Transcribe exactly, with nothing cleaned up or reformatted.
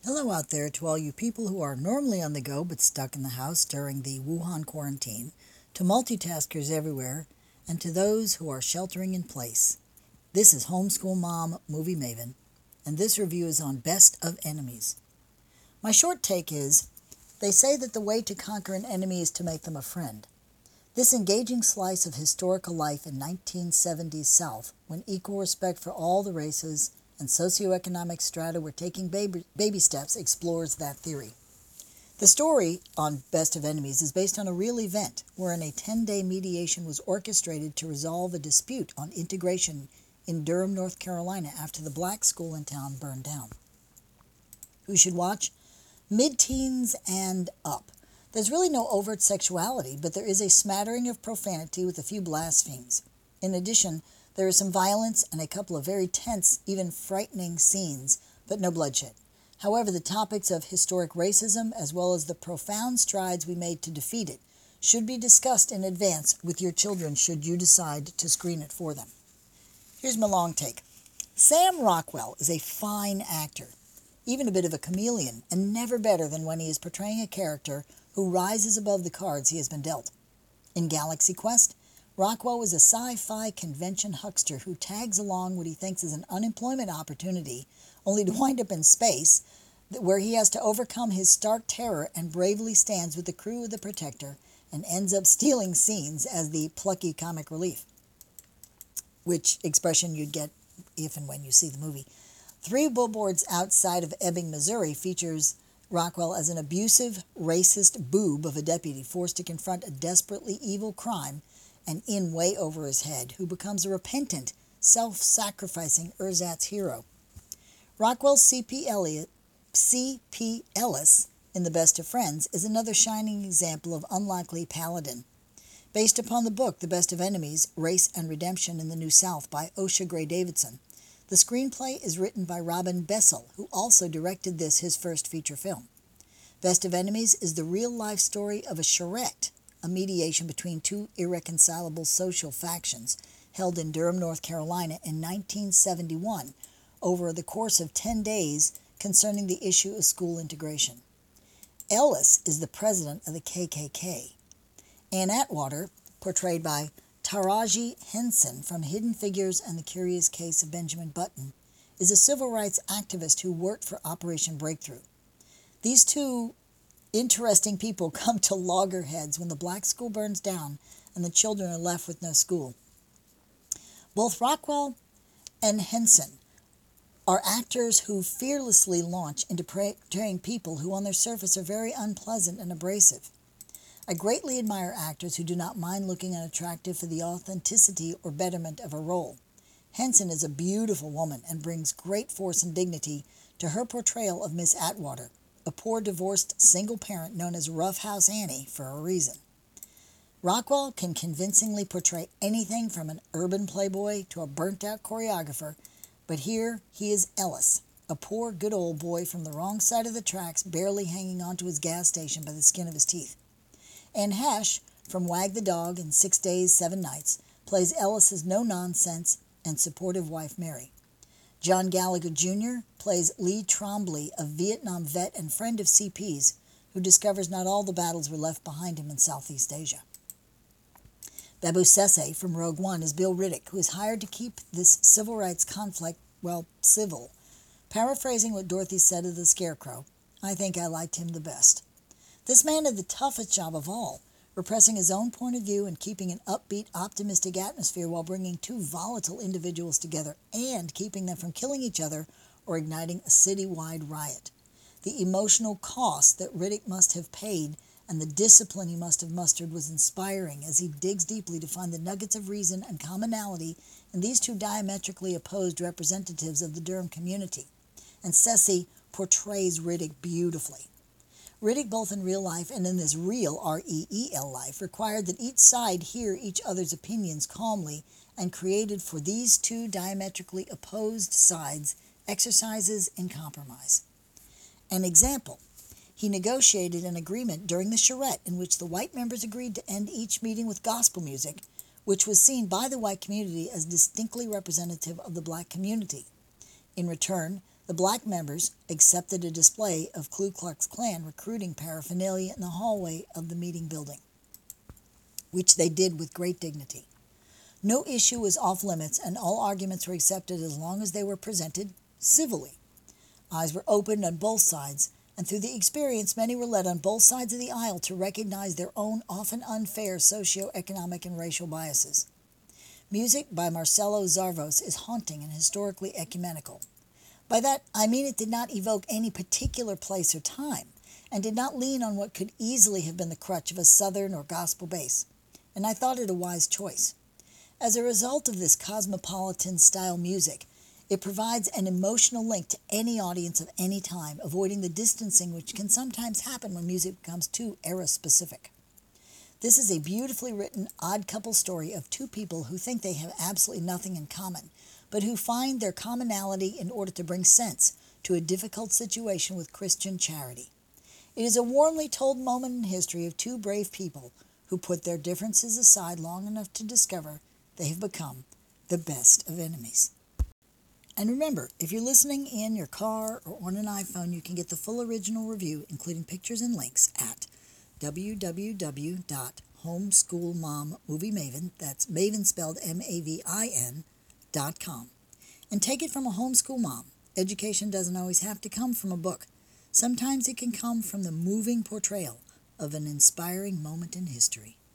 Hello out there to all you people who are normally on the go but stuck in the house during the Wuhan quarantine, to multitaskers everywhere, and to those who are sheltering in place. This is Homeschool Mom Movie Maven, and this review is on Best of Enemies. My short take is, they say that the way to conquer an enemy is to make them a friend. This engaging slice of historical life in nineteen seventies South, when equal respect for all the races and socioeconomic strata were taking baby, baby steps, explores that theory. The story on Best of Enemies is based on a real event wherein a ten-day mediation was orchestrated to resolve a dispute on integration in Durham, North Carolina after the black school in town burned down. Who should watch? Mid-teens and up. There's really no overt sexuality, but there is a smattering of profanity with a few blasphemies. In addition, there is some violence and a couple of very tense, even frightening scenes, but no bloodshed. However, the topics of historic racism, as well as the profound strides we made to defeat it, should be discussed in advance with your children should you decide to screen it for them. Here's my long take. Sam Rockwell is a fine actor, even a bit of a chameleon, and never better than when he is portraying a character who rises above the cards he has been dealt. In Galaxy Quest, Rockwell was a sci-fi convention huckster who tags along what he thinks is an unemployment opportunity, only to wind up in space, where he has to overcome his stark terror and bravely stands with the crew of the Protector and ends up stealing scenes as the plucky comic relief, which expression you'd get if and when you see the movie. Three Billboards Outside of Ebbing, Missouri features Rockwell as an abusive, racist boob of a deputy forced to confront a desperately evil crime and in way over his head, who becomes a repentant, self-sacrificing ersatz hero. Rockwell's C P. Elliot, C P. Ellis in The Best of Friends is another shining example of unlikely paladin. Based upon the book The Best of Enemies, Race and Redemption in the New South by Osha Gray Davidson, the screenplay is written by Robin Bessel, who also directed this, his first feature film. Best of Enemies is the real-life story of a charrette, a mediation between two irreconcilable social factions held in Durham, North Carolina in nineteen seventy-one over the course of ten days concerning the issue of school integration. Ellis is the president of the K K K. Ann Atwater, portrayed by Taraji Henson from Hidden Figures and the Curious Case of Benjamin Button, is a civil rights activist who worked for Operation Breakthrough. These two interesting people come to loggerheads when the black school burns down and the children are left with no school. Both Rockwell and Henson are actors who fearlessly launch into portraying people who on their surface are very unpleasant and abrasive. I greatly admire actors who do not mind looking unattractive for the authenticity or betterment of a role. Henson is a beautiful woman and brings great force and dignity to her portrayal of Miss Atwater, a poor divorced single parent known as Rough House Annie for a reason. Rockwell can convincingly portray anything from an urban playboy to a burnt-out choreographer, but here he is Ellis, a poor good old boy from the wrong side of the tracks, barely hanging onto his gas station by the skin of his teeth. Anne Hesh, from Wag the Dog and Six Days, Seven Nights, plays Ellis's no-nonsense and supportive wife Mary. John Gallagher Junior plays Lee Trombley, a Vietnam vet and friend of C P's, who discovers not all the battles were left behind him in Southeast Asia. Babu Sesse from Rogue One is Bill Riddick, who is hired to keep this civil rights conflict, well, civil. Paraphrasing what Dorothy said of the Scarecrow, I think I liked him the best. This man had the toughest job of all, repressing his own point of view and keeping an upbeat, optimistic atmosphere while bringing two volatile individuals together and keeping them from killing each other or igniting a citywide riot. The emotional cost that Riddick must have paid and the discipline he must have mustered was inspiring as he digs deeply to find the nuggets of reason and commonality in these two diametrically opposed representatives of the Durham community. And Sesse portrays Riddick beautifully. Riddick, both in real life and in this real R E E L life, required that each side hear each other's opinions calmly and created for these two diametrically opposed sides exercises in compromise. An example, he negotiated an agreement during the charrette in which the white members agreed to end each meeting with gospel music, which was seen by the white community as distinctly representative of the black community. In return, The black members accepted a display of Ku Klux Klan recruiting paraphernalia in the hallway of the meeting building, which they did with great dignity. No issue was off limits, and all arguments were accepted as long as they were presented civilly. Eyes were opened on both sides, and through the experience, many were led on both sides of the aisle to recognize their own often unfair socioeconomic and racial biases. Music by Marcelo Zarvos is haunting and historically ecumenical. By that, I mean it did not evoke any particular place or time, and did not lean on what could easily have been the crutch of a Southern or gospel bass, and I thought it a wise choice. As a result of this cosmopolitan-style music, it provides an emotional link to any audience of any time, avoiding the distancing which can sometimes happen when music becomes too era-specific. This is a beautifully written, odd couple story of two people who think they have absolutely nothing in common, but who find their commonality in order to bring sense to a difficult situation with Christian charity. It is a warmly told moment in history of two brave people who put their differences aside long enough to discover they have become the best of enemies. And remember, if you're listening in your car or on an iPhone, you can get the full original review, including pictures and links, at w w w dot homeschoolmommoviemaven, that's Maven spelled M A V I N, dot com. And take it from a homeschool mom. Education doesn't always have to come from a book. Sometimes it can come from the moving portrayal of an inspiring moment in history.